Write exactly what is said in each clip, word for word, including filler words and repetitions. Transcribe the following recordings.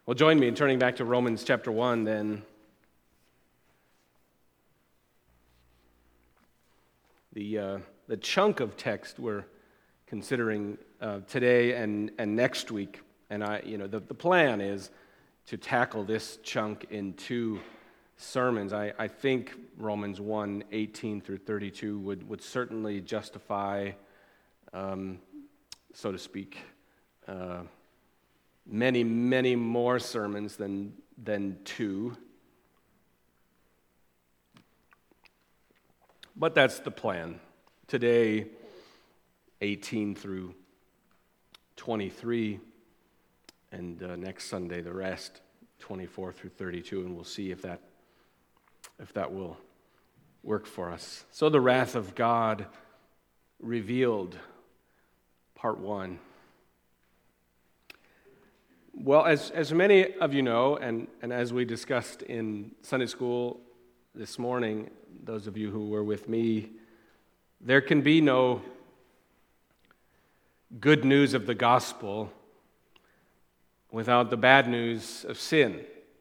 Well, join me in turning back to Romans chapter one then. The uh, the chunk of text we're considering uh, today and, and next week, and I, you know, the, the plan is to tackle this chunk in two sermons. I, I think Romans one, eighteen through thirty-two would, would certainly justify, um, so to speak, uh, many, many more sermons than than two. But that's the plan. Today, eighteen through twenty-three, and uh, next Sunday the rest, twenty-four through thirty-two, and we'll see if that if that will work for us. So the wrath of God revealed, part one. Well, as, as many of you know, and, and as we discussed in Sunday school this morning, those of you who were with me, there can be no good news of the gospel without the bad news of sin.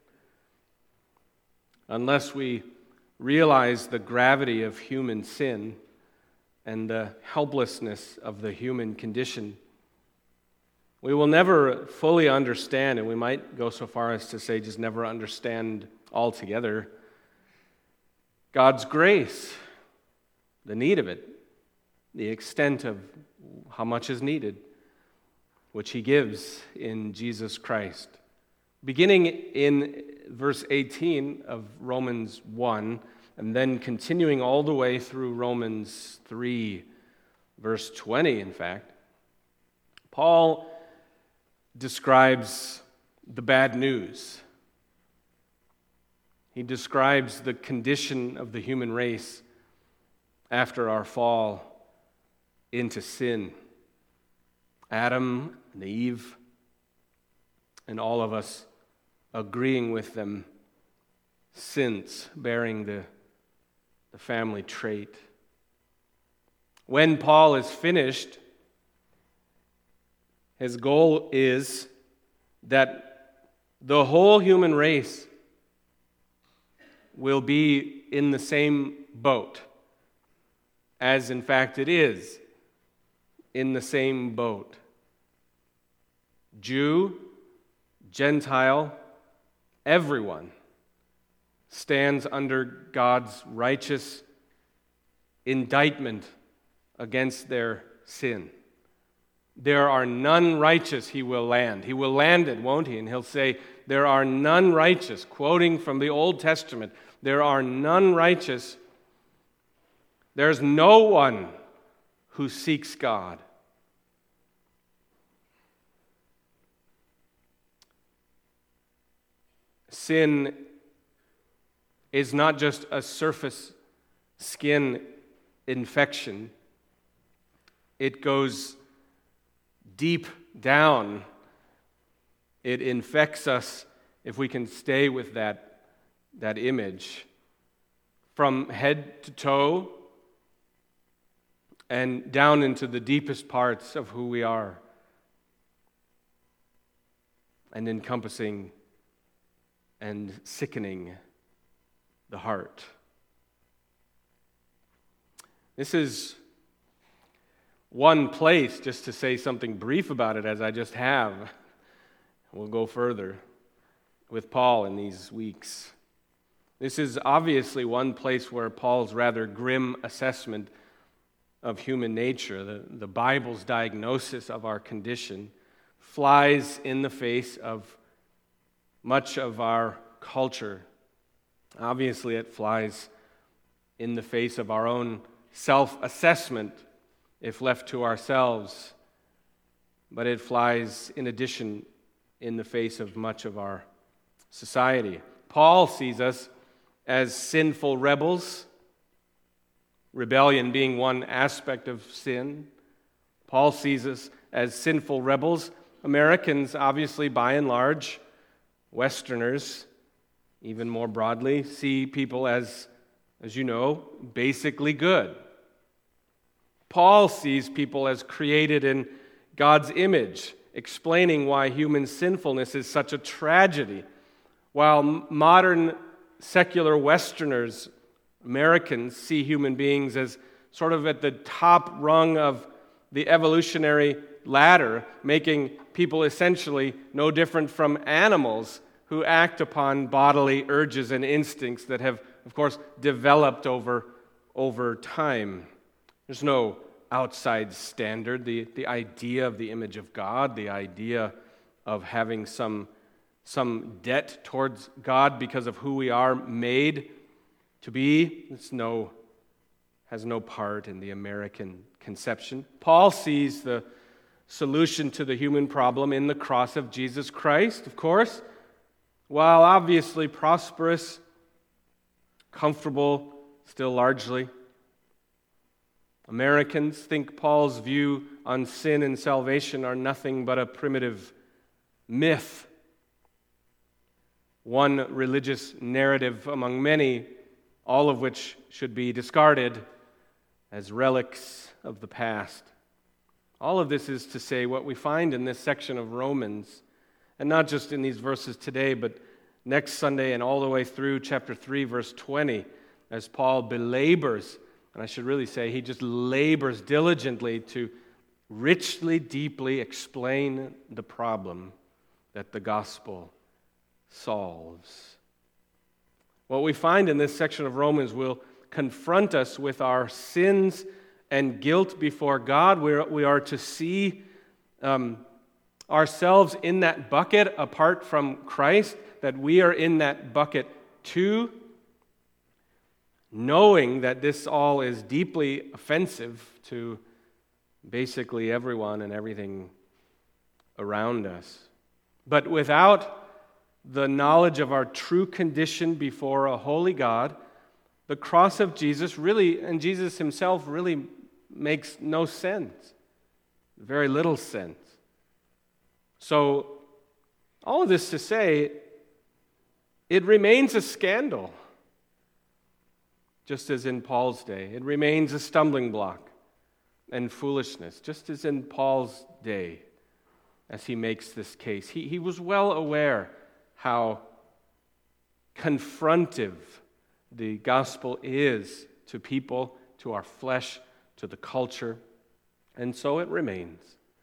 Unless we realize the gravity of human sin and the helplessness of the human condition, we will never fully understand, and we might go so far as to say just never understand altogether, God's grace, the need of it, the extent of how much is needed, which He gives in Jesus Christ. Beginning in verse eighteen of Romans one, and then continuing all the way through Romans three, verse twenty, in fact, Paul describes the bad news. He describes the condition of the human race after our fall into sin. Adam and Eve, and all of us agreeing with them since, bearing the, the family trait. When Paul is finished, his goal is that the whole human race will be in the same boat, as in fact it is in the same boat. Jew, Gentile, everyone stands under God's righteous indictment against their sin. There are none righteous, He will land. He will land it, won't He? And He'll say, there are none righteous, quoting from the Old Testament, there are none righteous. There's no one who seeks God. Sin is not just a surface skin infection. It goes deep down. It infects us, if we can stay with that, that image, from head to toe and down into the deepest parts of who we are, and encompassing and sickening the heart. This is one place, just to say something brief about it, as I just have. We'll go further with Paul in these weeks. This is obviously one place where Paul's rather grim assessment of human nature, the, the Bible's diagnosis of our condition, flies in the face of much of our culture. Obviously, it flies in the face of our own self-assessment, if left to ourselves, but it flies in addition in the face of much of our society. Paul sees us as sinful rebels, rebellion being one aspect of sin. Paul sees us as sinful rebels. Americans, obviously, by and large, Westerners, even more broadly, see people as, as you know, basically good. Paul sees people as created in God's image explaining why human sinfulness is such a tragedy. While modern secular Westerners, Americans, see human beings as sort of at the top rung of the evolutionary ladder, making people essentially no different from animals who act upon bodily urges and instincts that have, of course, developed over, over time. There's no outside standard. The, the idea of the image of God, the idea of having some, some debt towards God because of who we are made to be, it's no, has no part in the American conception. Paul sees the solution to the human problem in the cross of Jesus Christ, of course. While obviously prosperous, comfortable, still largely, Americans think Paul's view on sin and salvation are nothing but a primitive myth, one religious narrative among many, all of which should be discarded as relics of the past. All of this is to say what we find in this section of Romans, and not just in these verses today, but next Sunday and all the way through chapter three, verse twenty, as Paul belabors, and I should really say he just labors diligently to richly, deeply explain the problem that the gospel solves. What we find in this section of Romans will confront us with our sins and guilt before God. We're, we are to see um, ourselves in that bucket apart from Christ, that we are in that bucket too, knowing that this all is deeply offensive to basically everyone and everything around us. But without the knowledge of our true condition before a holy God, the cross of Jesus really, and Jesus himself really makes no sense, very little sense. So, all of this to say, it remains a scandal, just as in Paul's day. It remains a stumbling block and foolishness, just as in Paul's day, as he makes this case. He, he was well aware how confrontive the gospel is to people, to our flesh, to the culture, and so it remains.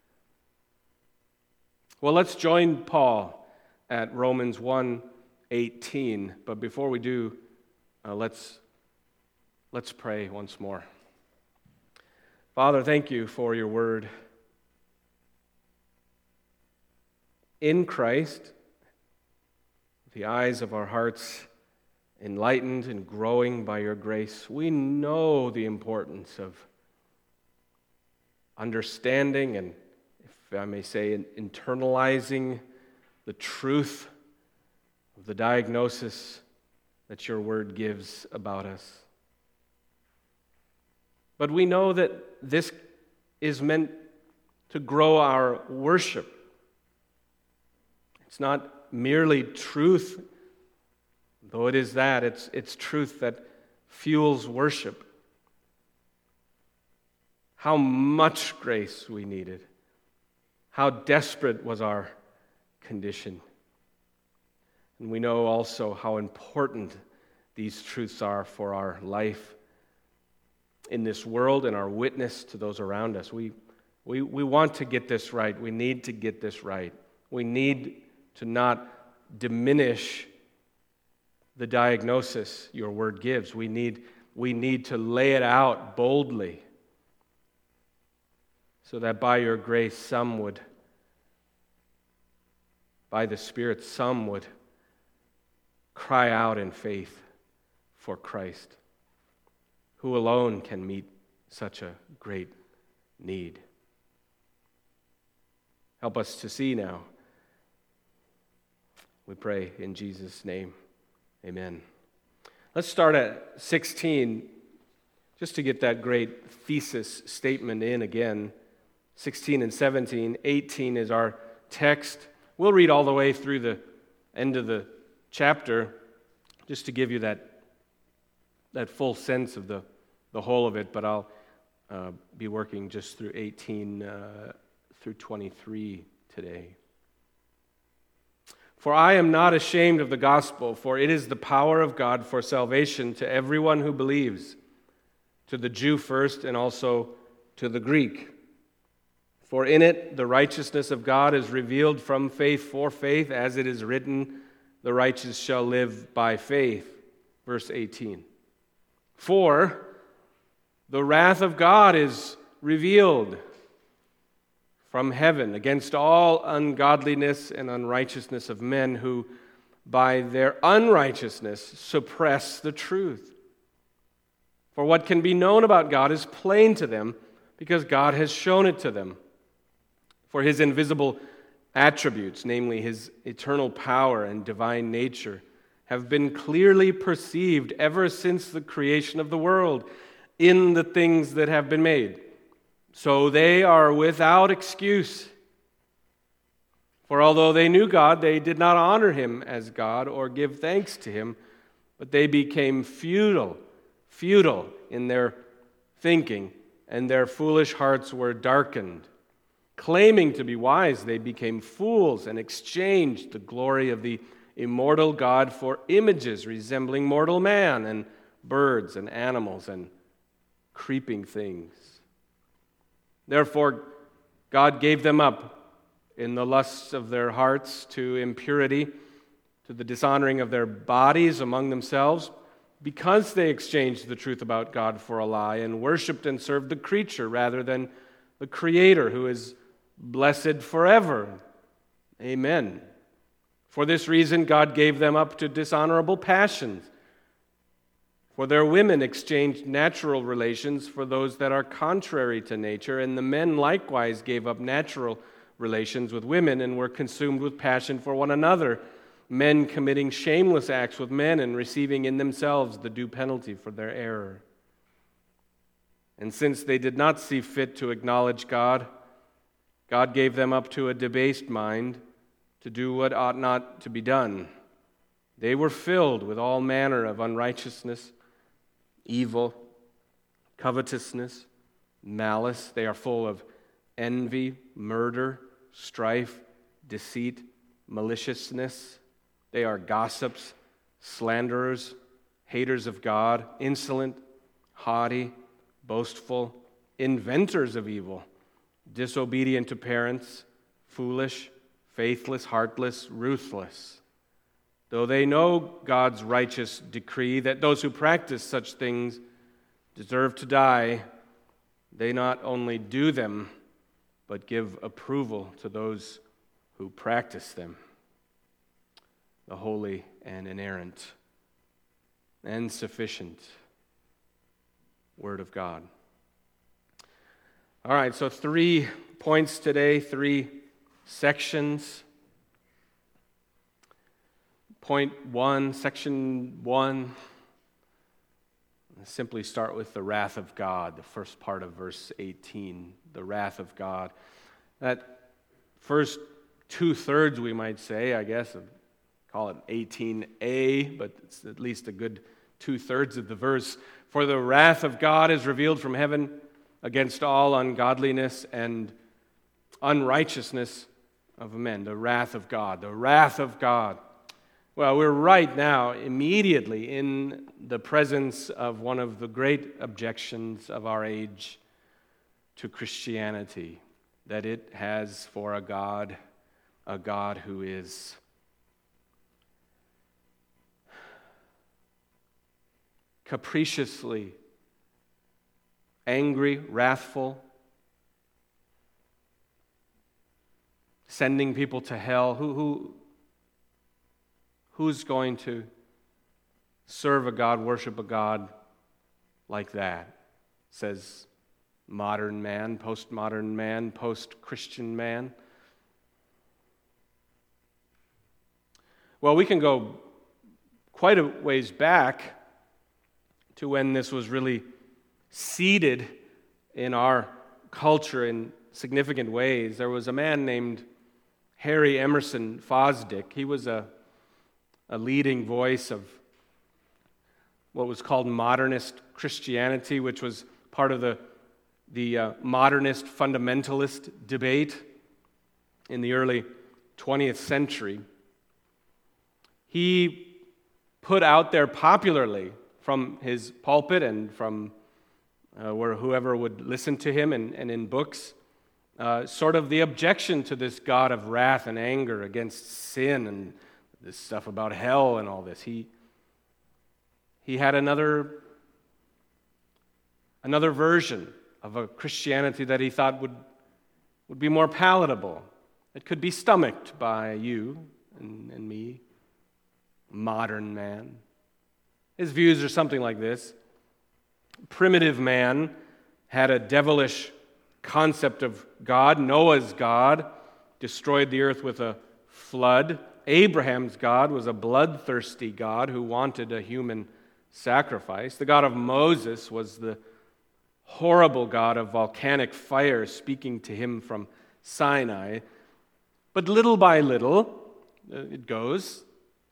Well, let's join Paul at Romans one eighteen, but before we do, uh, let's let's pray once more. Father, thank you for your word. In Christ, the eyes of our hearts enlightened and growing by your grace, we know the importance of understanding and, if I may say, internalizing the truth of the diagnosis that your word gives about us. But we know that this is meant to grow our worship. It's not merely truth, though it is that. It's, it's truth that fuels worship. How much grace we needed. How desperate was our condition. And we know also how important these truths are for our life in this world and our witness to those around us. We, we, we want to get this right. We need to get this right. We need to not diminish the diagnosis your word gives. We need, we need to lay it out boldly so that by your grace some would, by the Spirit, some would cry out in faith for Christ, who alone can meet such a great need. Help us to see now. We pray in Jesus' name. Amen. Let's start at sixteen, just to get that great thesis statement in again. sixteen and seventeen. eighteen is our text. We'll read all the way through the end of the chapter, just to give you that, that full sense of the, the whole of it, but I'll uh, be working just through eighteen uh, through twenty-three today. For I am not ashamed of the gospel, for it is the power of God for salvation to everyone who believes, to the Jew first and also to the Greek. For in it the righteousness of God is revealed from faith for faith, as it is written, the righteous shall live by faith. Verse eighteen. For the wrath of God is revealed from heaven against all ungodliness and unrighteousness of men who by their unrighteousness suppress the truth. For what can be known about God is plain to them, because God has shown it to them. For his invisible attributes, namely his eternal power and divine nature, have been clearly perceived ever since the creation of the world in the things that have been made. So they are without excuse. For although they knew God, they did not honor him as God or give thanks to him, but they became futile, futile in their thinking, and their foolish hearts were darkened. Claiming to be wise, they became fools and exchanged the glory of the immortal God for images resembling mortal man and birds and animals and creeping things. Therefore, God gave them up in the lusts of their hearts to impurity, to the dishonoring of their bodies among themselves, because they exchanged the truth about God for a lie and worshipped and served the creature rather than the Creator, who is blessed forever. Amen. For this reason, God gave them up to dishonorable passions. For their women exchanged natural relations for those that are contrary to nature, and the men likewise gave up natural relations with women and were consumed with passion for one another, men committing shameless acts with men and receiving in themselves the due penalty for their error. And since they did not see fit to acknowledge God, God gave them up to a debased mind to do what ought not to be done. They were filled with all manner of unrighteousness, evil, covetousness, malice. They are full of envy, murder, strife, deceit, maliciousness. They are gossips, slanderers, haters of God, insolent, haughty, boastful, inventors of evil, disobedient to parents, foolish, faithless, heartless, ruthless. Though they know God's righteous decree that those who practice such things deserve to die, they not only do them, but give approval to those who practice them. The holy and inerrant and sufficient Word of God. All right, so three points today, three sections. Point one, section one, I'll simply start with the wrath of God, the first part of verse eighteen, the wrath of God. That first two-thirds, we might say, I guess, call it eighteen A, but it's at least a good two-thirds of the verse. For the wrath of God is revealed from heaven against all ungodliness and unrighteousness of men. The wrath of God, the wrath of God. Well, we're right now immediately in the presence of one of the great objections of our age to Christianity, that it has for a God, a God who is capriciously angry, wrathful, sending people to hell. Who, who, who's going to serve a God, worship a God like that? Says modern man, postmodern man, post-Christian man. Well, we can go quite a ways back to when this was really seeded in our culture in significant ways. There was a man named Harry Emerson Fosdick. He was a, a leading voice of what was called modernist Christianity, which was part of the, the uh, modernist fundamentalist debate. in the early twentieth century. He put out there popularly from his pulpit and from uh, where whoever would listen to him and, and in books, uh, sort of the objection to this God of wrath and anger against sin and this stuff about hell and all this. He he had another another version of a Christianity that he thought would would be more palatable. It could be stomached by you and, and me, modern man. His views are something like this. Primitive man had a devilish concept of God. Noah's God destroyed the earth with a flood. Abraham's God was a bloodthirsty God who wanted a human sacrifice. The God of Moses was the horrible God of volcanic fire speaking to him from Sinai. But little by little, it goes,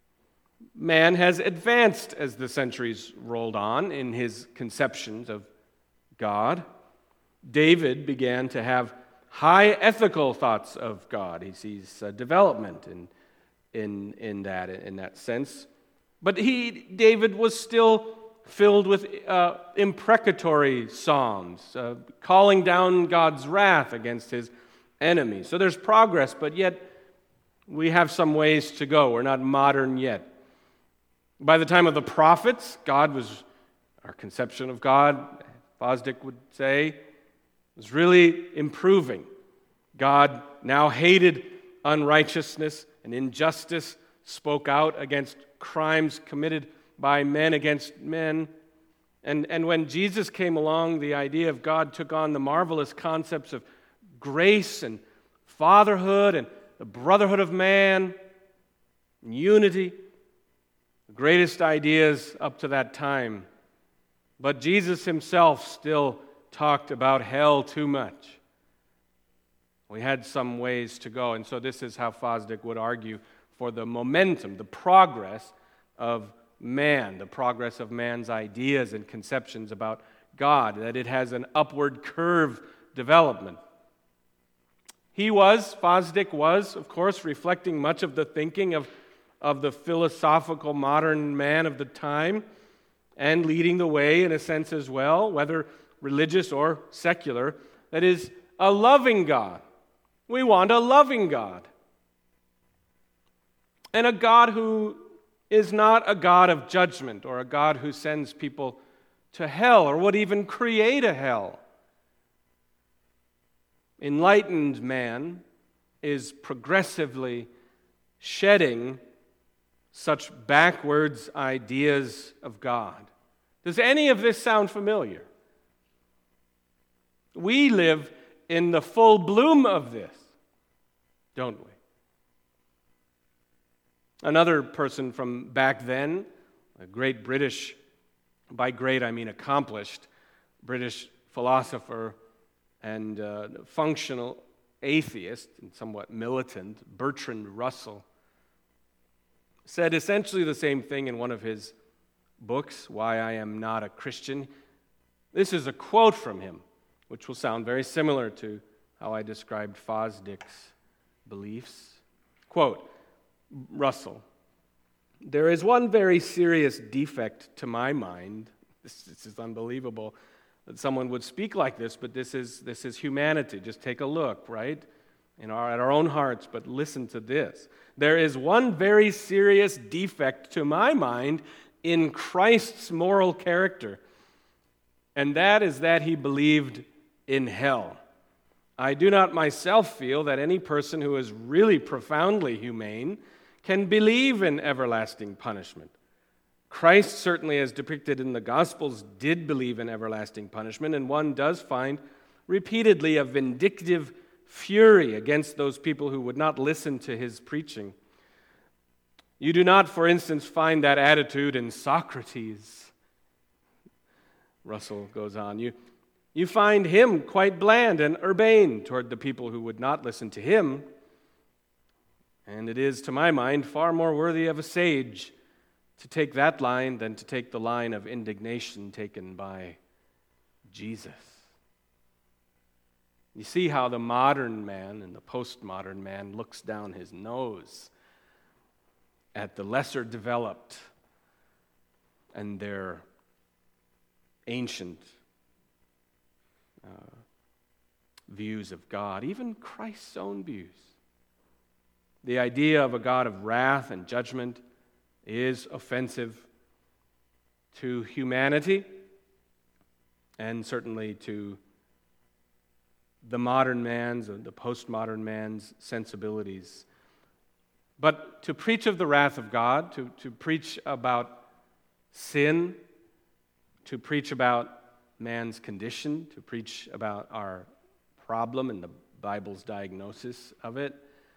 man has advanced as the centuries rolled on in his conceptions of God. David began to have high ethical thoughts of God. He sees uh, development in, in, in, that, in that sense. But he, David was still filled with uh, imprecatory psalms, uh, calling down God's wrath against his enemies. So there's progress, but yet we have some ways to go. We're not modern yet. By the time of the prophets, God was, our conception of God, Fosdick would say, was really improving. God now hated unrighteousness and injustice, spoke out against crimes committed by men against men. And, and when Jesus came along, the idea of God took on the marvelous concepts of grace and fatherhood and the brotherhood of man and unity. The greatest ideas up to that time. But Jesus himself still talked about hell too much. We had some ways to go, and so this is how Fosdick would argue for the momentum, the progress of man, the progress of man's ideas and conceptions about God, that it has an upward curve development. He was, Fosdick was, of course, reflecting much of the thinking of of the philosophical modern man of the time, and leading the way in a sense as well, whether religious or secular, that is a loving God. We want a loving God. And a God who is not a God of judgment or a God who sends people to hell or would even create a hell. Enlightened man is progressively shedding such backwards ideas of God. Does any of this sound familiar? We live in the full bloom of this, don't we? Another person from back then, a great British, by great I mean accomplished, British philosopher and uh, functional atheist and somewhat militant, Bertrand Russell, said essentially the same thing in one of his books, Why I Am Not a Christian. This is a quote from him, which will sound very similar to how I described Fosdick's beliefs. Quote, Russell, "There is one very serious defect to my mind." This, this is unbelievable that someone would speak like this, but this is this is humanity. Just take a look, right? In our, at our own hearts, but listen to this. "There is one very serious defect to my mind in Christ's moral character, and that is that he believed in hell. I do not myself feel that any person who is really profoundly humane can believe in everlasting punishment. Christ, certainly as depicted in the Gospels, did believe in everlasting punishment, and one does find repeatedly a vindictive fury against those people who would not listen to his preaching. You do not, for instance, find that attitude in Socrates." Russell goes on, you, you find him quite bland and urbane toward the people who would not listen to him, and it is, to my mind, far more worthy of a sage to take that line than to take the line of indignation taken by Jesus. You see how the modern man and the postmodern man looks down his nose at the lesser developed and their ancient uh, views of God, even Christ's own views. The idea of a God of wrath and judgment is offensive to humanity and certainly to the modern man's and the postmodern man's sensibilities. But to preach of the wrath of God, to, to preach about sin, to preach about man's condition, to preach about our problem and the Bible's diagnosis of it,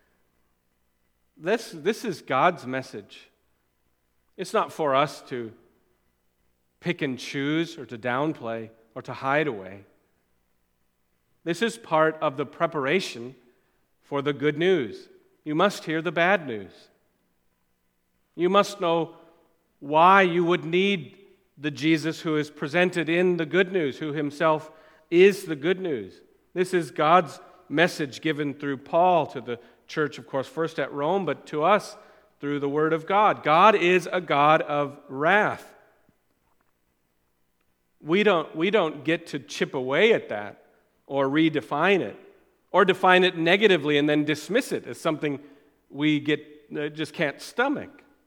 this, this is God's message. It's not for us to pick and choose or to downplay or to hide away. This is part of the preparation for the good news. You must hear the bad news. You must know why you would need the Jesus who is presented in the good news, who himself is the good news. This is God's message given through Paul to the church, of course, first at Rome, but to us through the Word of God. God is a God of wrath. We don't, we don't get to chip away at that or redefine it or define it negatively and then dismiss it as something we get uh, just can't stomach.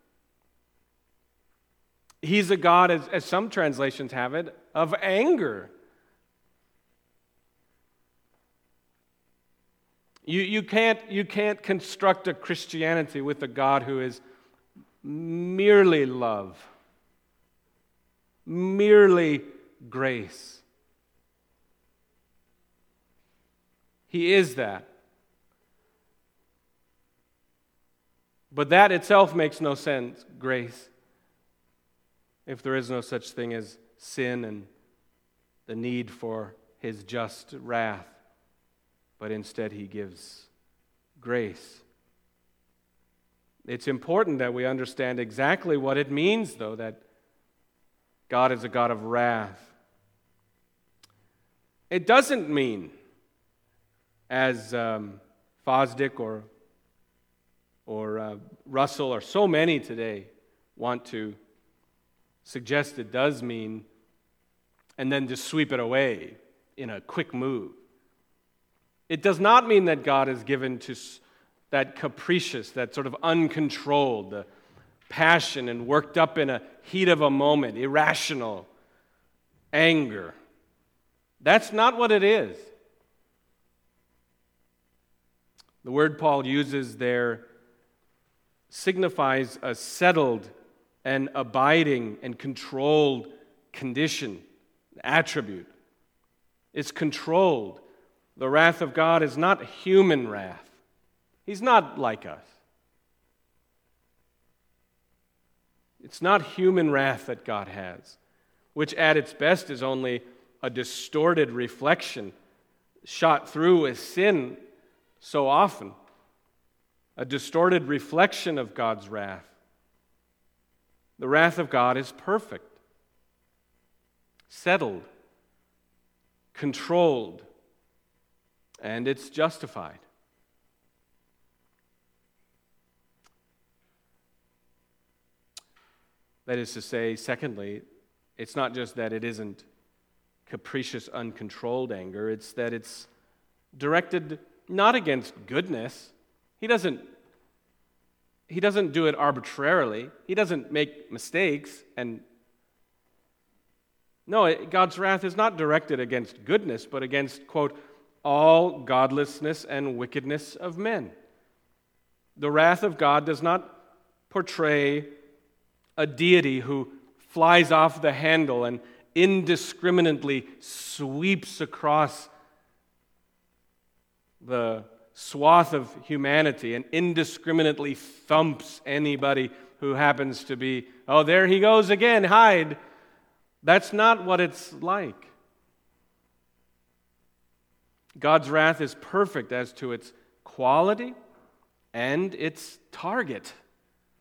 He's a God, as, as some translations have it, of anger. You, you, can't, you can't construct a Christianity with a God who is merely love, merely grace. He is that. But that itself makes no sense, grace, if there is no such thing as sin and the need for his just wrath. But instead he gives grace. It's important that we understand exactly what it means, though, that God is a God of wrath. It doesn't mean, as um, Fosdick or, or uh, Russell or so many today want to suggest it does mean, and then just sweep it away in a quick move. It does not mean that God is given to that capricious, that sort of uncontrolled, the passion and worked up in a heat of a moment, irrational anger. That's not what it is. The word Paul uses there signifies a settled and abiding and controlled condition, attribute. It's controlled. The wrath of God is not human wrath. He's not like us. It's not human wrath that God has, which at its best is only a distorted reflection shot through with sin so often. A distorted reflection of God's wrath. The wrath of God is perfect, settled, controlled, and it's justified. That is to say, secondly, it's not just that it isn't capricious, uncontrolled anger, it's that it's directed not against goodness. He doesn't, he doesn't do it arbitrarily. He doesn't make mistakes. And no, it, God's wrath is not directed against goodness, but against, quote, all godlessness and wickedness of men. The wrath of God does not portray a deity who flies off the handle and indiscriminately sweeps across the swath of humanity and indiscriminately thumps anybody who happens to be, oh, there he goes again, hide. That's not what it's like. God's wrath is perfect as to its quality and its target.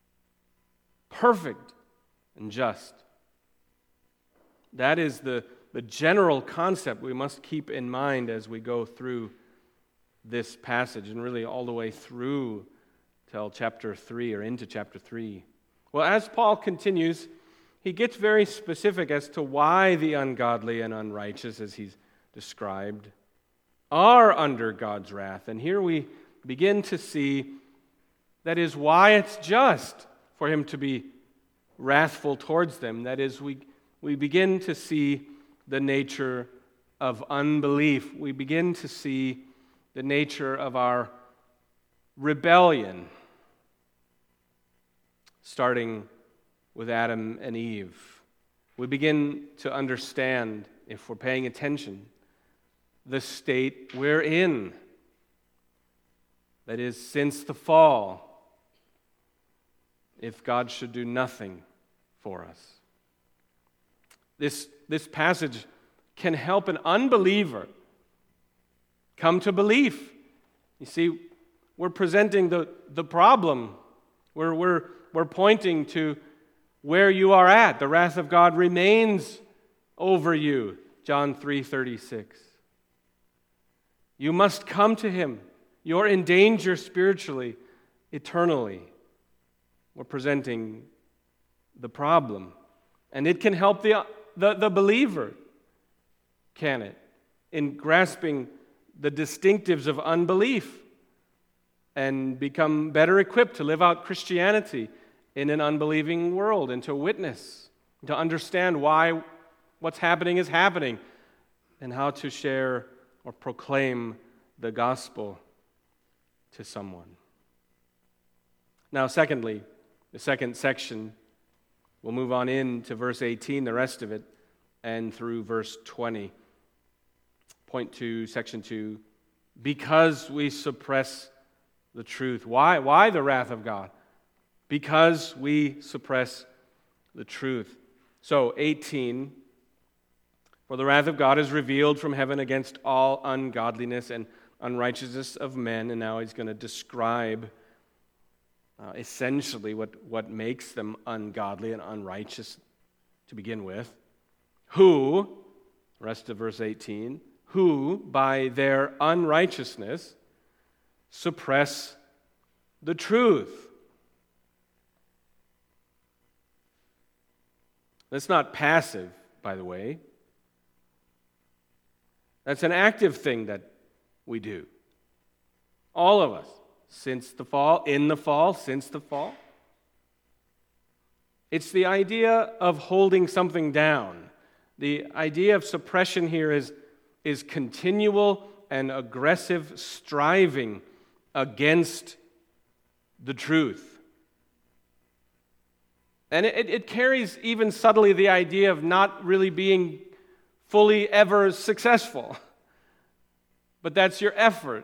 Perfect and just. That is the, the general concept we must keep in mind as we go through this passage, and really all the way through till chapter three or into chapter three. Well, as Paul continues, he gets very specific as to why the ungodly and unrighteous, as he's described, are under God's wrath. And here we begin to see that is why it's just for him to be wrathful towards them. That is, we, we begin to see the nature of unbelief. We begin to see the nature of our rebellion, starting with Adam and Eve. We begin to understand, if we're paying attention, the state we're in. That is, since the fall, if God should do nothing for us. This, this passage can help an unbeliever come to belief. You see, we're presenting the, the problem. We're, we're, we're pointing to where you are at. The wrath of God remains over you, John three thirty-six. You must come to him. You're in danger spiritually, eternally. We're presenting the problem. And it can help the, the, the believer, can it, in grasping the distinctives of unbelief and become better equipped to live out Christianity in an unbelieving world and to witness, to understand why what's happening is happening and how to share or proclaim the gospel to someone. Now, secondly, the second section, we'll move on into verse eighteen, the rest of it, and through verse twenty. Point two, section two, because we suppress the truth. Why? Why the wrath of God? Because we suppress the truth. So, eighteen, for the wrath of God is revealed from heaven against all ungodliness and unrighteousness of men. And now he's going to describe uh, essentially what, what makes them ungodly and unrighteous to begin with. Who, rest of verse eighteen, who by their unrighteousness suppress the truth. That's not passive, by the way. That's an active thing that we do. All of us, since the fall, in the fall, since the fall. It's the idea of holding something down. The idea of suppression here is, is continual and aggressive striving against the truth. And it, it carries even subtly the idea of not really being fully ever successful. But that's your effort.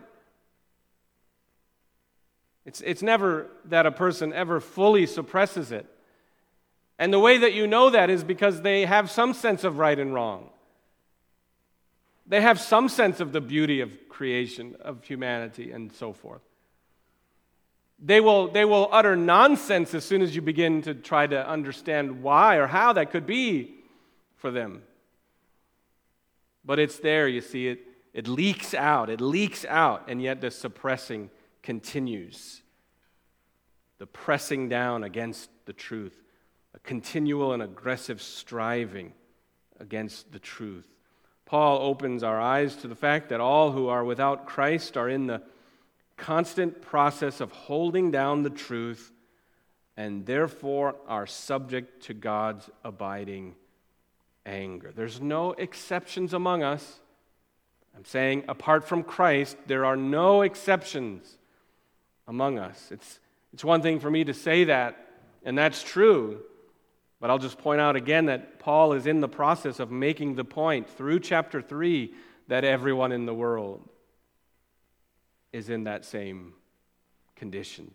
It's, it's never that a person ever fully suppresses it. And the way that you know that is because they have some sense of right and wrong. They have some sense of the beauty of creation, of humanity, and so forth. They will, they will utter nonsense as soon as you begin to try to understand why or how that could be for them. But it's there, you see, it, it leaks out, it leaks out, and yet the suppressing continues. The pressing down against the truth, a continual and aggressive striving against the truth. Paul opens our eyes to the fact that all who are without Christ are in the constant process of holding down the truth and therefore are subject to God's abiding anger. There's no exceptions among us. I'm saying apart from Christ, there are no exceptions among us. It's, it's one thing for me to say that, and that's true, but I'll just point out again that Paul is in the process of making the point through chapter three that everyone in the world is in that same condition.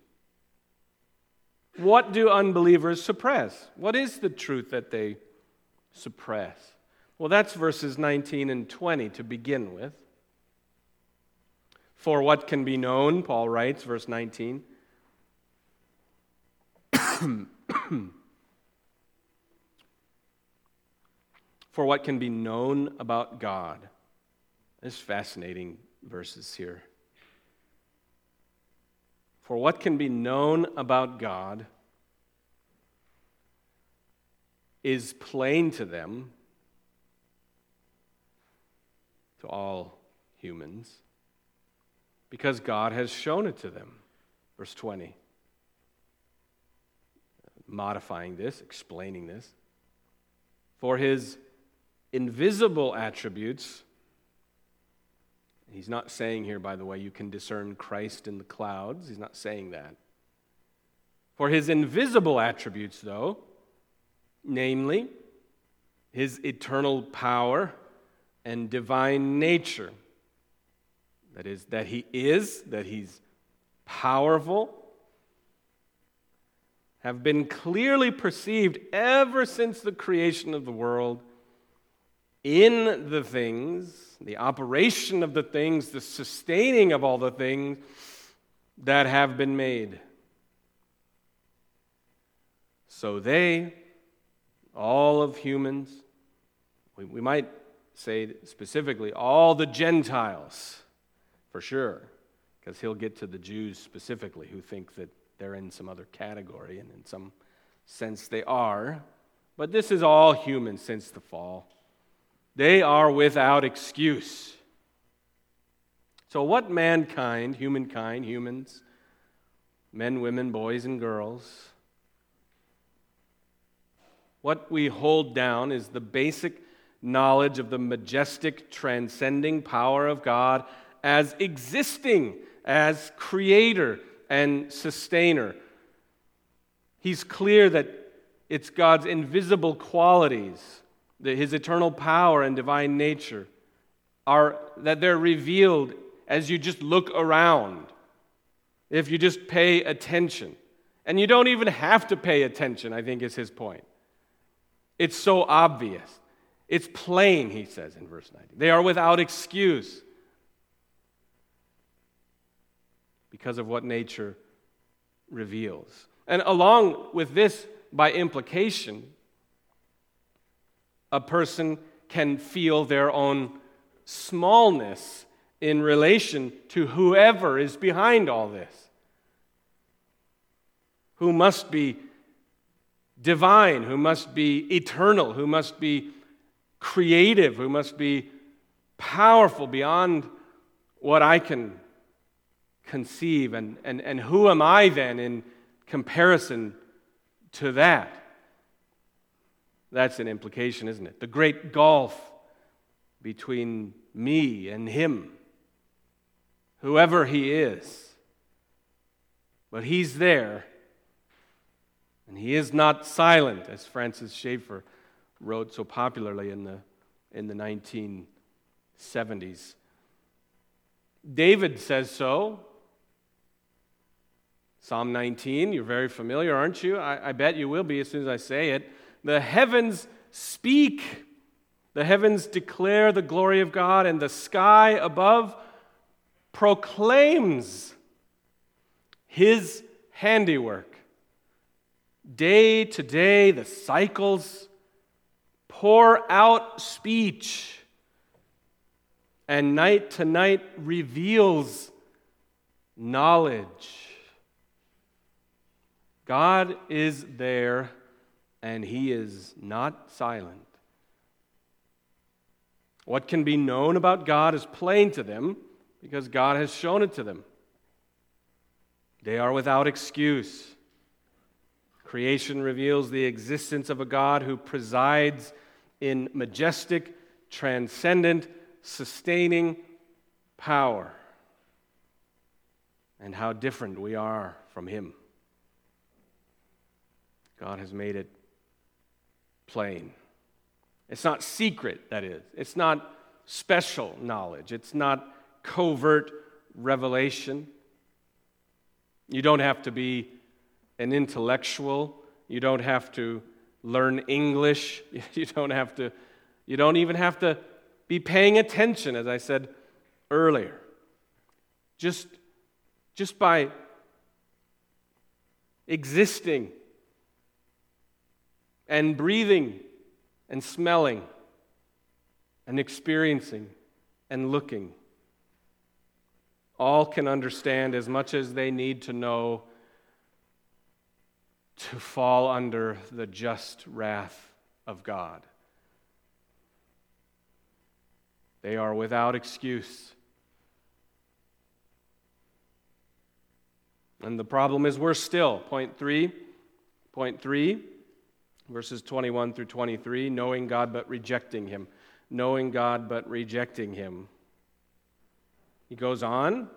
What do unbelievers suppress? What is the truth that they suppress? Well, that's verses nineteen and twenty to begin with. For what can be known, Paul writes, verse nineteen, For what can be known about God. There's fascinating verses here. For what can be known about God is plain to them, to all humans, because God has shown it to them. Verse twenty. Modifying this, explaining this. For his invisible attributes, he's not saying here, by the way, you can discern Christ in the clouds. He's not saying that. For his invisible attributes, though, namely, his eternal power and divine nature, that is, that he is, that he's powerful, have been clearly perceived ever since the creation of the world in the things, the operation of the things, the sustaining of all the things that have been made. So they, all of humans, we, we might say specifically all the Gentiles, for sure, because he'll get to the Jews specifically who think that they're in some other category, and in some sense they are. But this is all human since the fall. They are without excuse. So what mankind, humankind, humans, men, women, boys, and girls, what we hold down is the basic knowledge of the majestic, transcending power of God as existing, as creator and sustainer. He's clear that it's God's invisible qualities, that his eternal power and divine nature are that they're revealed as you just look around, if you just pay attention. And you don't even have to pay attention, I think is his point. It's so obvious. It's plain, he says in verse ninety. They are without excuse because of what nature reveals. And along with this, by implication, a person can feel their own smallness in relation to whoever is behind all this, who must be divine, who must be eternal, who must be creative, who must be powerful beyond what I can conceive. And, and, and who am I then in comparison to that? That's an implication, isn't it? The great gulf between me and him, whoever he is. But he's there, and he is not silent, as Francis Schaeffer wrote so popularly in the, in the nineteen seventies. David says so. Psalm nineteen, you're very familiar, aren't you? I, I bet you will be as soon as I say it. The heavens speak. The heavens declare the glory of God, and the sky above proclaims his handiwork. Day to day, the cycles pour out speech, and night to night reveals knowledge. God is there, and he is not silent. What can be known about God is plain to them because God has shown it to them. They are without excuse. Creation reveals the existence of a God who presides in majestic, transcendent, sustaining power, and how different we are from him. God has made it plain. It's not secret, that is. It's not special knowledge. It's not covert revelation. You don't have to be an intellectual. You don't have to learn English. You don't have to, you don't even have to be paying attention, as I said earlier. Just, just by existing and breathing and smelling and experiencing and looking all can understand as much as they need to know to fall under the just wrath of God. They are without excuse. And the problem is we're still. Point three, point three, verses twenty-one through twenty-three, knowing God but rejecting Him. Knowing God but rejecting Him. He goes on.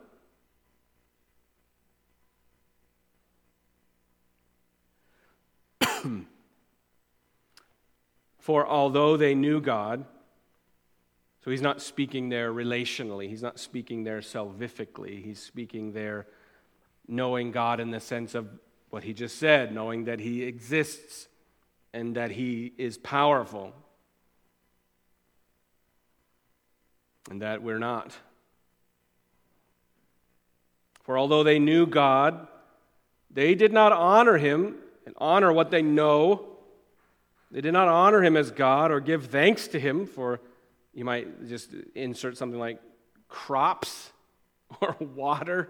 For although they knew God, so he's not speaking there relationally, he's not speaking there salvifically, he's speaking there knowing God in the sense of what he just said, knowing that he exists and that he is powerful and that we're not. For although they knew God, they did not honor him and honor what they know. They did not honor him as God or give thanks to him for, you might just insert something like crops or water.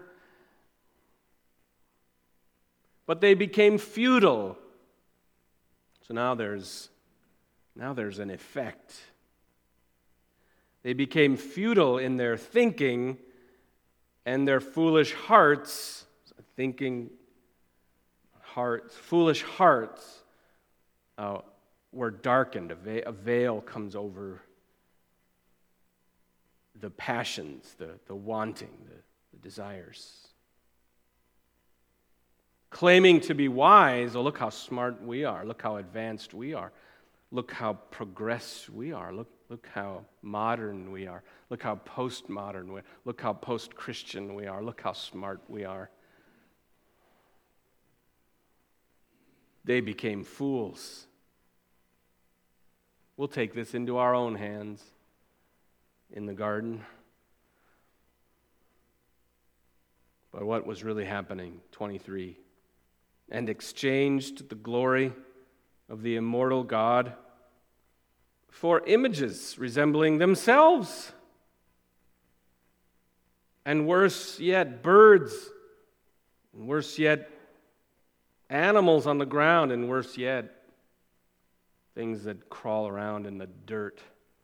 But they became futile. So now there's, now there's an effect. They became futile in their thinking, and their foolish hearts, thinking hearts, foolish hearts, uh, were darkened. A veil, a veil comes over the passions, the, the wanting, the, the desires. Claiming to be wise, oh, look how smart we are. Look how advanced we are. Look how progressed we are. Look, look how modern we are. Look how postmodern we are. Look how post-Christian we are. Look how smart we are. They became fools. We'll take this into our own hands in the garden. But what was really happening? twenty-three. And exchanged the glory of the immortal God for images resembling themselves. And worse yet, birds. And worse yet, animals on the ground. And worse yet, things that crawl around in the dirt.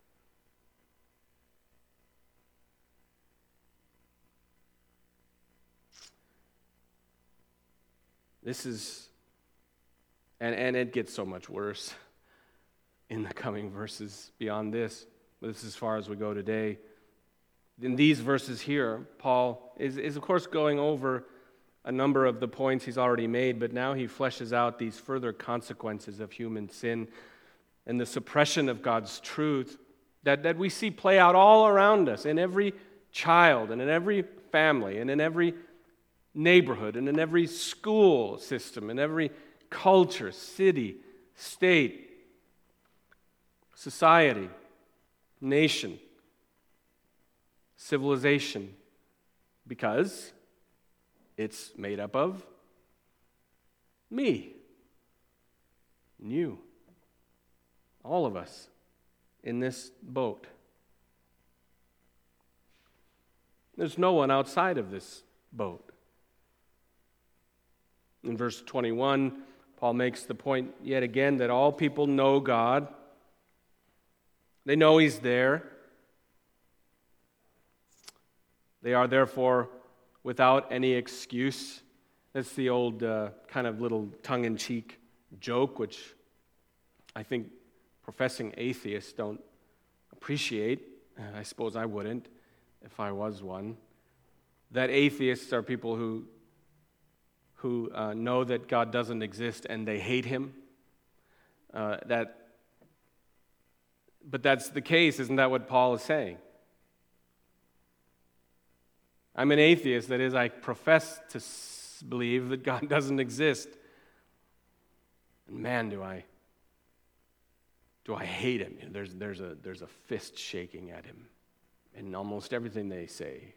This is, and, and it gets so much worse in the coming verses beyond this. But this is as far as we go today. In these verses here, Paul is, is of course going over a number of the points he's already made, but now he fleshes out these further consequences of human sin and the suppression of God's truth that, that we see play out all around us in every child and in every family and in every neighborhood and in every school system, in every culture, city, state, society, nation, civilization, because it's made up of me and you, all of us in this boat. There's no one outside of this boat. In verse twenty-one, Paul makes the point yet again that all people know God. They know He's there. They are therefore without any excuse. That's the old uh, kind of little tongue-in-cheek joke, which I think professing atheists don't appreciate. I suppose I wouldn't if I was one. That atheists are people who who uh, know that God doesn't exist and they hate Him. Uh, that, but that's the case, isn't that what Paul is saying? I'm an atheist, that is, I profess to s- believe that God doesn't exist. And man, do I, do I hate Him. There's, there's, a, there's a fist shaking at Him in almost everything they say.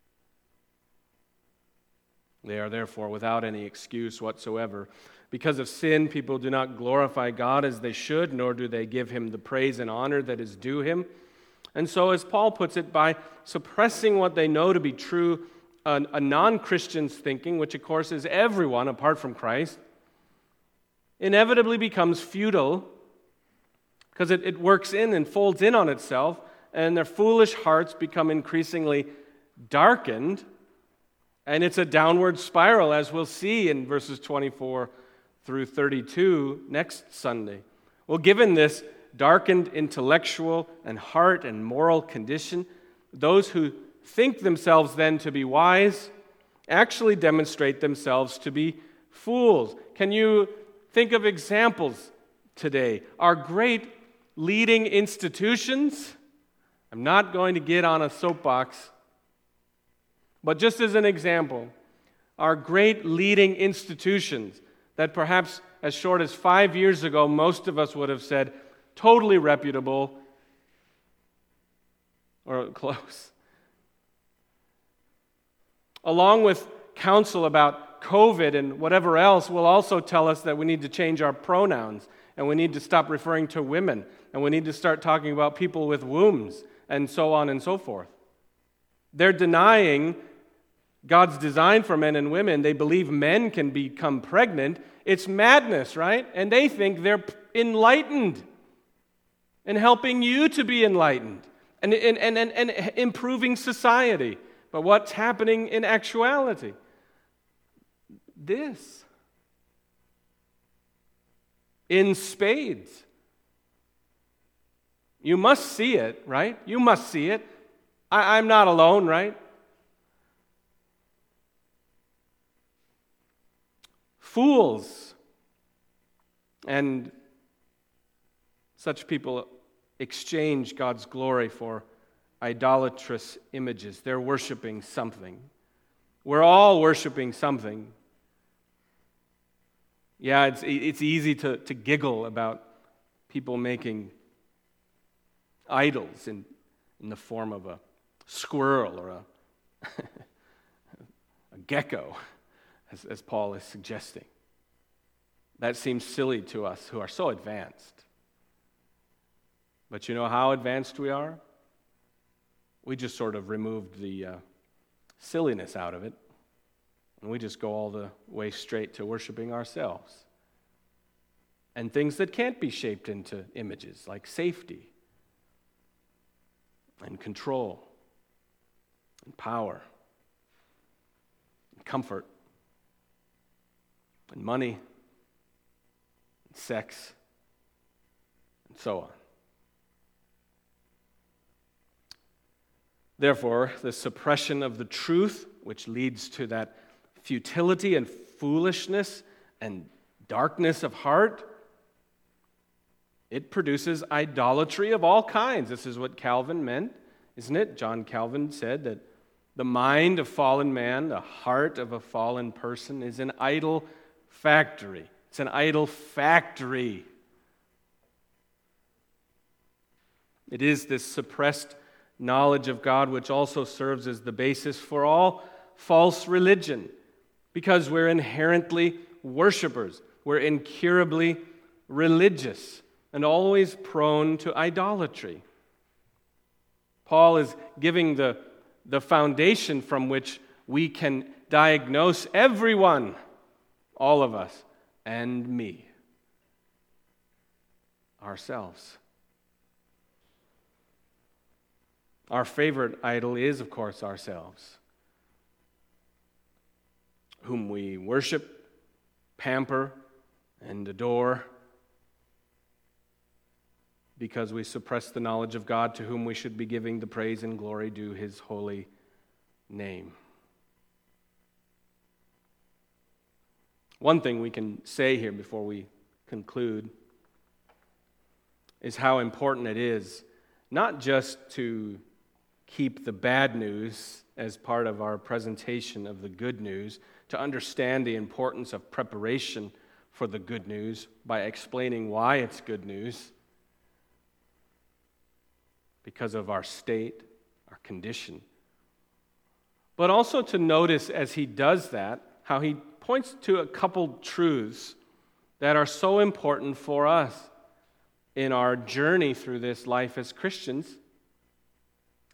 They are therefore without any excuse whatsoever. Because of sin, people do not glorify God as they should, nor do they give Him the praise and honor that is due Him. And so, as Paul puts it, by suppressing what they know to be true, a, a non-Christian's thinking, which of course is everyone apart from Christ, inevitably becomes futile because it, it works in and folds in on itself, and their foolish hearts become increasingly darkened, and it's a downward spiral, as we'll see in verses twenty-four through thirty-two next Sunday. Well, given this darkened intellectual and heart and moral condition, those who think themselves then to be wise actually demonstrate themselves to be fools. Can you think of examples today? Our great leading institutions, I'm not going to get on a soapbox, but just as an example, our great leading institutions that perhaps as short as five years ago most of us would have said, totally reputable, or close. Along with counsel about COVID and whatever else, will also tell us that we need to change our pronouns, and we need to stop referring to women, and we need to start talking about people with wombs, and so on and so forth. They're denying God's design for men and women. They believe men can become pregnant. It's madness, right? And they think they're enlightened and helping you to be enlightened and, and, and, and, and improving society. But what's happening in actuality? This. In spades. You must see it, right? You must see it. I, I'm not alone, right? Fools. And such people exchange God's glory for idolatrous images. They're worshiping something. We're all worshiping something. Yeah, it's it's easy to, to giggle about people making idols in, in the form of a squirrel or a, a gecko, as, as Paul is suggesting. That seems silly to us who are so advanced. But you know how advanced we are? We just sort of removed the uh, silliness out of it, and we just go all the way straight to worshiping ourselves. And things that can't be shaped into images, like safety, and control, and power, and comfort, and money, and sex, and so on. Therefore, the suppression of the truth, which leads to that futility and foolishness and darkness of heart, it produces idolatry of all kinds. This is what Calvin meant, isn't it? John Calvin said that the mind of fallen man, the heart of a fallen person, is an idol factory. It's an idol factory. It is this suppressed knowledge of God which also serves as the basis for all false religion, because we're inherently worshipers. We're incurably religious and always prone to idolatry. Paul is giving the, the foundation from which we can diagnose everyone, all of us, and me, ourselves. Our favorite idol is, of course, ourselves, whom we worship, pamper, and adore because we suppress the knowledge of God, to whom we should be giving the praise and glory due His holy name. One thing we can say here before we conclude is how important it is not just to keep the bad news as part of our presentation of the good news, to understand the importance of preparation for the good news by explaining why it's good news, because of our state, our condition. But also to notice as he does that, how he points to a couple truths that are so important for us in our journey through this life as Christians,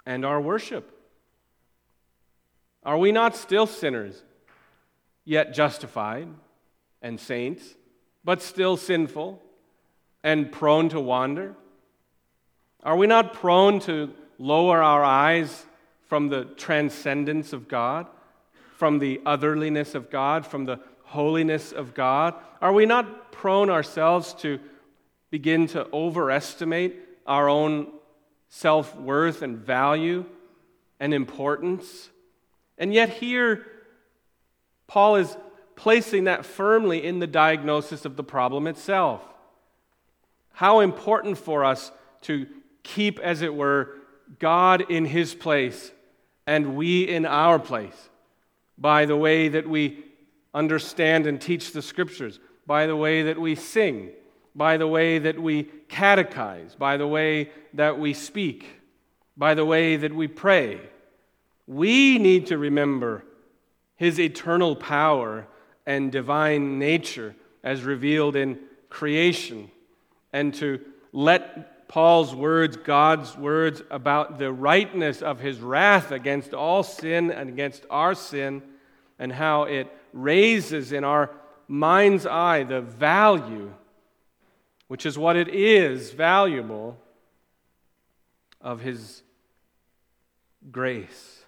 and our worship? Are we not still sinners, yet justified, and saints, but still sinful and prone to wander? Are we not prone to lower our eyes from the transcendence of God, from the otherliness of God, from the holiness of God? Are we not prone ourselves to begin to overestimate our own self-worth and value and importance? And yet here, Paul is placing that firmly in the diagnosis of the problem itself. How important for us to keep, as it were, God in His place and we in our place by the way that we understand and teach the Scriptures, by the way that we sing, by the way that we catechize, by the way that we speak, by the way that we pray. We need to remember His eternal power and divine nature as revealed in creation, and to let Paul's words, God's words about the rightness of His wrath against all sin and against our sin, and how it raises in our mind's eye the value, which is what it is, valuable, of His grace.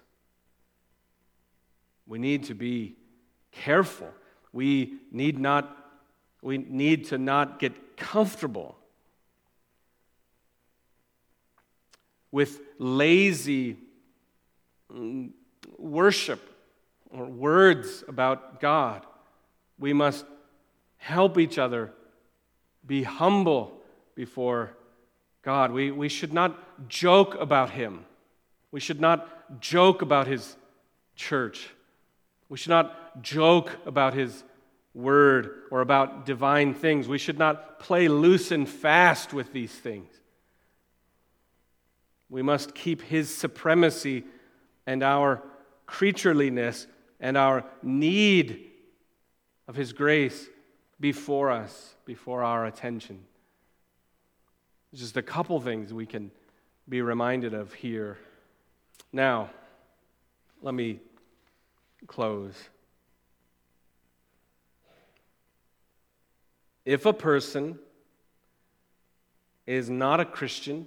We need to be careful. We need not, we need to not get comfortable with lazy worship or words about God. We must help each other be humble before God. We, we should not joke about Him. We should not joke about His church. We should not joke about His word or about divine things. We should not play loose and fast with these things. We must keep His supremacy and our creatureliness and our need of His grace before us, before our attention. There's just a couple things we can be reminded of here. Now, let me close. If a person is not a Christian,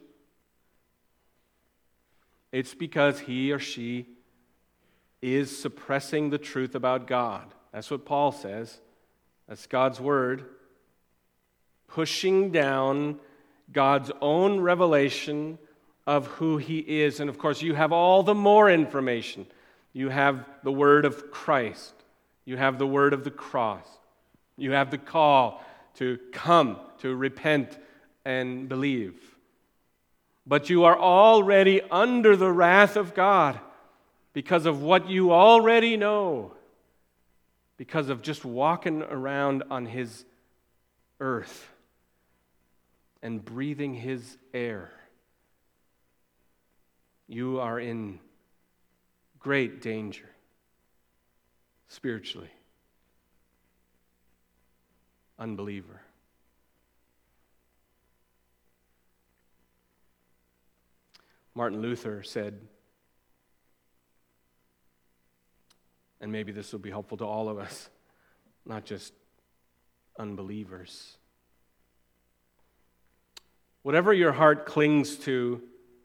it's because he or she is suppressing the truth about God. That's what Paul says. That's God's word. Pushing down God's own revelation of who He is. And of course, you have all the more information. You have the word of Christ. You have the word of the cross. You have the call to come, to repent and believe. But you are already under the wrath of God because of what you already know, because of just walking around on His earth and breathing His air. You are in great danger spiritually. Unbeliever. Martin Luther said, and maybe this will be helpful to all of us, not just unbelievers. Whatever your heart clings to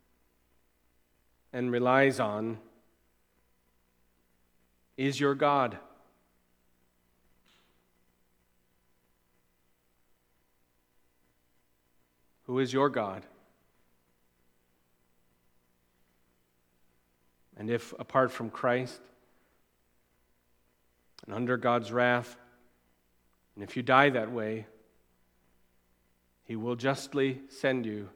and relies on is your God. Who is your God? And if apart from Christ and under God's wrath, and if you die that way, He will justly send you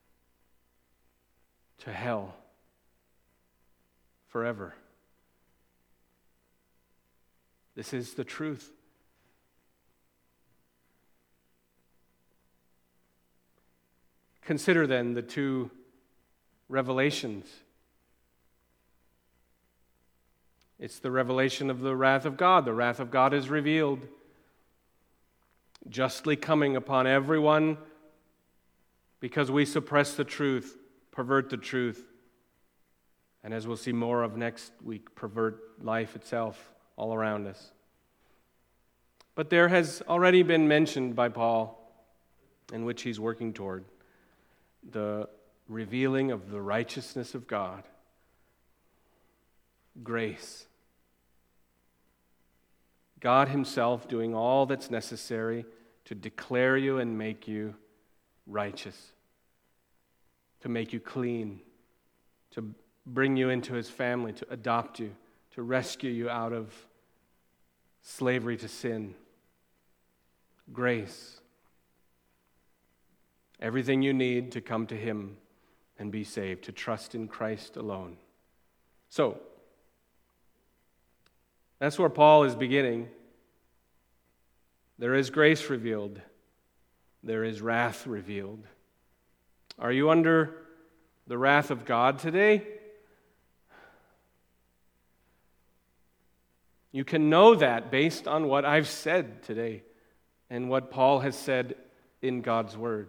to hell forever. This is the truth. Consider then the two revelations. It's the revelation of the wrath of God. The wrath of God is revealed, justly coming upon everyone because we suppress the truth, pervert the truth, and as we'll see more of next week, pervert life itself all around us. But there has already been mentioned by Paul, in which he's working toward, the revealing of the righteousness of God. Grace. God himself doing all that's necessary to declare you and make you righteous, to make you clean, to bring you into his family, to adopt you, to rescue you out of slavery to sin. Grace. Everything you need to come to him and be saved, to trust in Christ alone. So, that's where Paul is beginning. There is grace revealed. There is wrath revealed. Are you under the wrath of God today? You can know that based on what I've said today and what Paul has said in God's Word.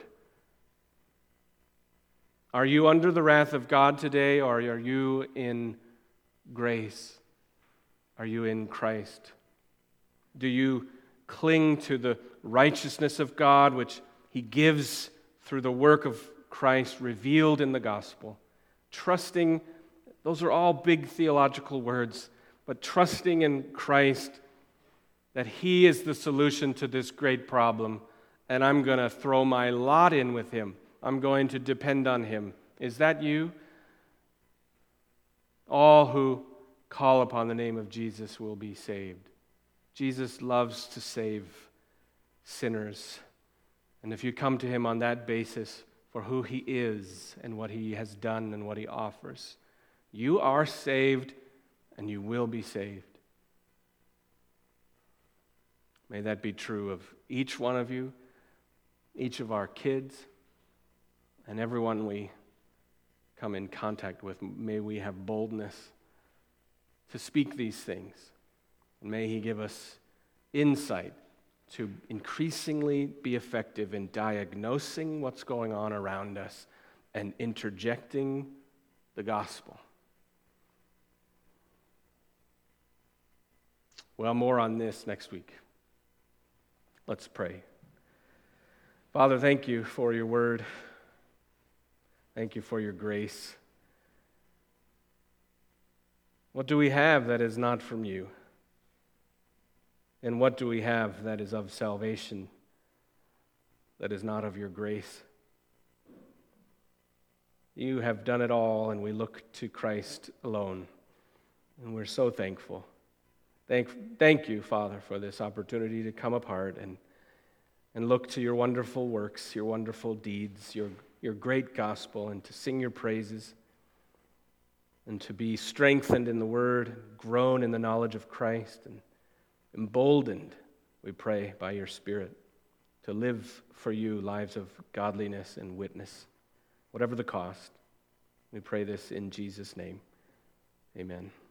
Are you under the wrath of God today, or are you in grace? Are you in Christ? Do you cling to the righteousness of God, which he gives through the work of Christ revealed in the gospel? Trusting, those are all big theological words, but trusting in Christ that he is the solution to this great problem, and I'm going to throw my lot in with him. I'm going to depend on him. Is that you? All who call upon the name of Jesus will be saved. Jesus loves to save sinners. And if you come to him on that basis for who he is and what he has done and what he offers, you are saved and you will be saved. May that be true of each one of you, each of our kids, and everyone we come in contact with. May we have boldness to speak these things. And may he give us insight to increasingly be effective in diagnosing what's going on around us and interjecting the gospel. Well, more on this next week. Let's pray. Father, thank you for your word. Thank you for your grace. What do we have that is not from you? And what do we have that is of salvation, that is not of your grace? You have done it all, and we look to Christ alone. And we're so thankful. Thank, thank you, Father, for this opportunity to come apart and, and look to your wonderful works, your wonderful deeds, your, your great gospel, and to sing your praises, and to be strengthened in the word, grown in the knowledge of Christ, and emboldened, we pray, by your Spirit, to live for you lives of godliness and witness, whatever the cost. We pray this in Jesus' name. Amen.